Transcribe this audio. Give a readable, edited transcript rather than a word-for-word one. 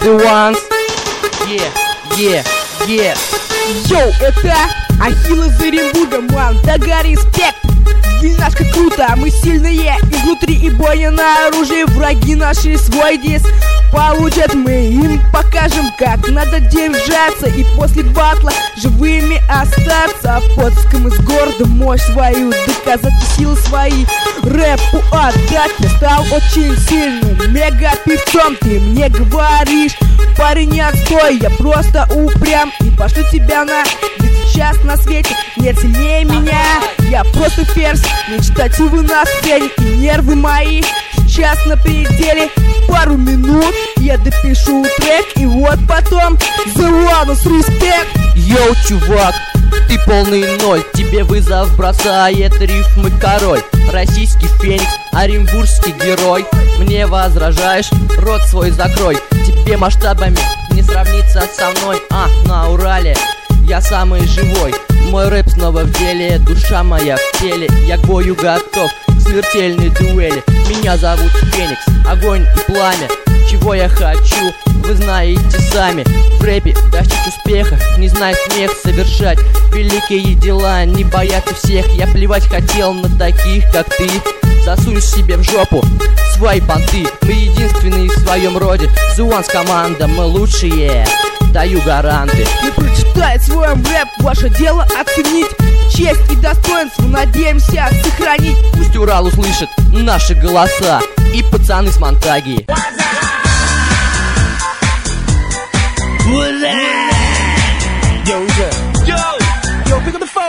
the ones. Yeah, yeah, yeah. Йоу, это Ахилл из Оренбурга, ман, Дага, респект. Вильнашка круто, мы сильные изнутри и бойня на оружии. Враги наши свой дис получат, мы им покажем, как надо держаться и после батла живыми остаться. Подском из города мощь свою доказать и силы свои рэпу отдать. Я стал очень сильным мега-певцом, ты мне говоришь, парень, не отстой, я просто упрям и пошлю тебя на... Ведь сейчас на свете нет сильнее меня. Я просто ферзь, мечтативы на сцене и нервы мои сейчас на пределе. Пару минут я допишу трек и вот потом The Ones, респект. Йоу, чувак, ты полный ноль, тебе вызов бросает рифмы король. Российский феникс, оренбургский герой. Мне возражаешь, рот свой закрой. Тебе масштабами не сравнится со мной. На Урале я самый живой. Мой рэп снова в деле, душа моя в теле. Я к бою готов, к смертельной дуэли. Меня зовут Феникс, огонь и пламя. Чего я хочу, вы знаете сами. В рэпе достичь успеха, не знать смех совершать великие дела, не бояться всех. Я плевать хотел на таких, как ты. Засунь себе в жопу свои понты. Мы единственные в своем роде. The Ones команда, мы лучшие, даю гаранты. Не прочитает свой рэп, ваше дело оценить. Честь и достоинство надеемся сохранить. Пусть Урал услышит наши голоса и пацаны с Монтаги. Yo, pick up the phone.